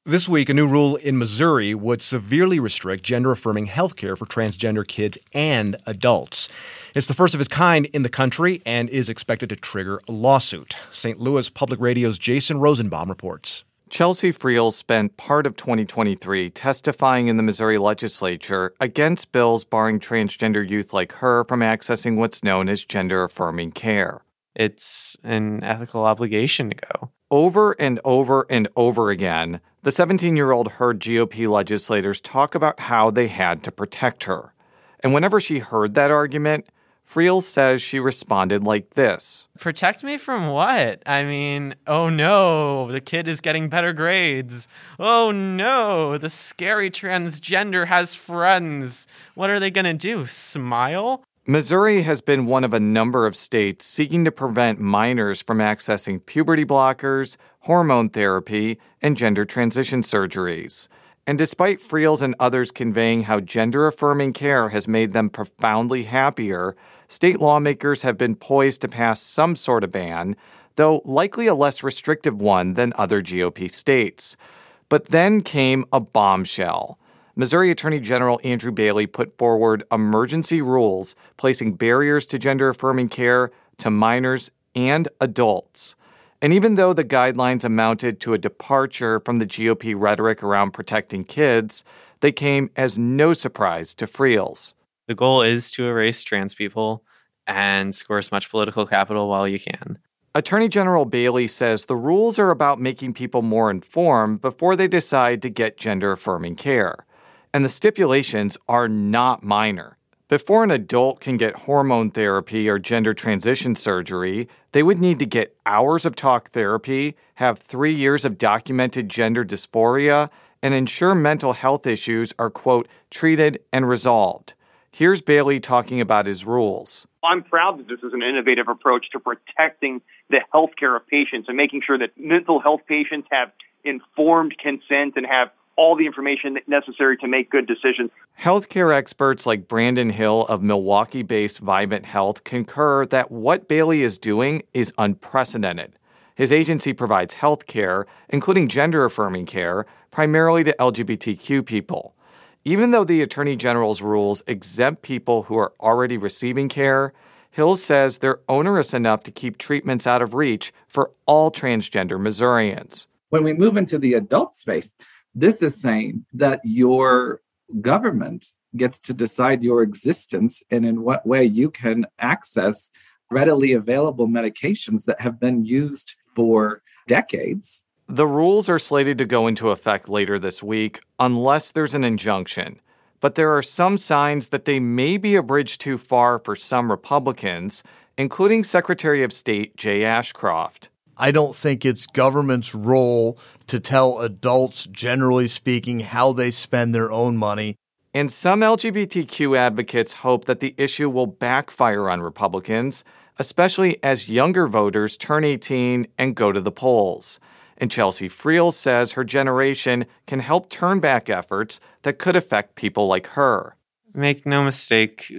This week, a new rule in Missouri would severely restrict gender-affirming health care for transgender kids and adults. It's the first of its kind in the country and is expected to trigger a lawsuit. St. Louis Public Radio's Jason Rosenbaum reports. Chelsea Friel spent part of 2023 testifying in the Missouri legislature against bills barring transgender youth like her from accessing what's known as gender-affirming care. It's an ethical obligation to go. Over and over and over again, the 17-year-old heard GOP legislators talk about how they had to protect her. And whenever she heard that argument, Friel says she responded like this. Protect me from what? I mean, oh no, the kid is getting better grades. Oh no, the scary transgender has friends. What are they going to do, smile? Missouri has been one of a number of states seeking to prevent minors from accessing puberty blockers, hormone therapy, and gender transition surgeries. And despite Friel's and others conveying how gender-affirming care has made them profoundly happier, state lawmakers have been poised to pass some sort of ban, though likely a less restrictive one than other GOP states. But then came a bombshell. Missouri Attorney General Andrew Bailey put forward emergency rules placing barriers to gender-affirming care to minors and adults. And even though the guidelines amounted to a departure from the GOP rhetoric around protecting kids, they came as no surprise to Friel's. The goal is to erase trans people and score as much political capital while you can. Attorney General Bailey says the rules are about making people more informed before they decide to get gender-affirming care. And the stipulations are not minor. Before an adult can get hormone therapy or gender transition surgery, they would need to get hours of talk therapy, have 3 years of documented gender dysphoria, and ensure mental health issues are, quote, treated and resolved. Here's Bailey talking about his rules. I'm proud that this is an innovative approach to protecting the healthcare of patients and making sure that mental health patients have informed consent and have all the information necessary to make good decisions. Healthcare experts like Brandon Hill of Milwaukee-based Vivint Health concur that what Bailey is doing is unprecedented. His agency provides health care, including gender-affirming care, primarily to LGBTQ people. Even though the Attorney General's rules exempt people who are already receiving care, Hill says they're onerous enough to keep treatments out of reach for all transgender Missourians. When we move into the adult space, this is saying that your government gets to decide your existence and in what way you can access readily available medications that have been used for decades. The rules are slated to go into effect later this week unless there's an injunction. But there are some signs that they may be a bridge too far for some Republicans, including Secretary of State Jay Ashcroft. I don't think it's government's role to tell adults, generally speaking, how they spend their own money. And some LGBTQ advocates hope that the issue will backfire on Republicans, especially as younger voters turn 18 and go to the polls. And Chelsea Friel says her generation can help turn back efforts that could affect people like her. Make no mistake,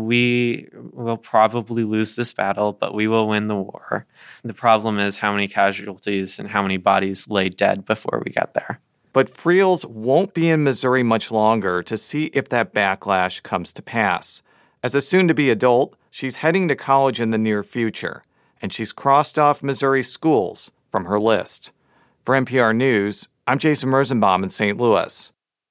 we will probably lose this battle, but we will win the war. The problem is how many casualties and how many bodies lay dead before we get there. But Friel's won't be in Missouri much longer to see if that backlash comes to pass. As a soon-to-be adult, she's heading to college in the near future, and she's crossed off Missouri schools from her list. For NPR News, I'm Jason Rosenbaum in St. Louis.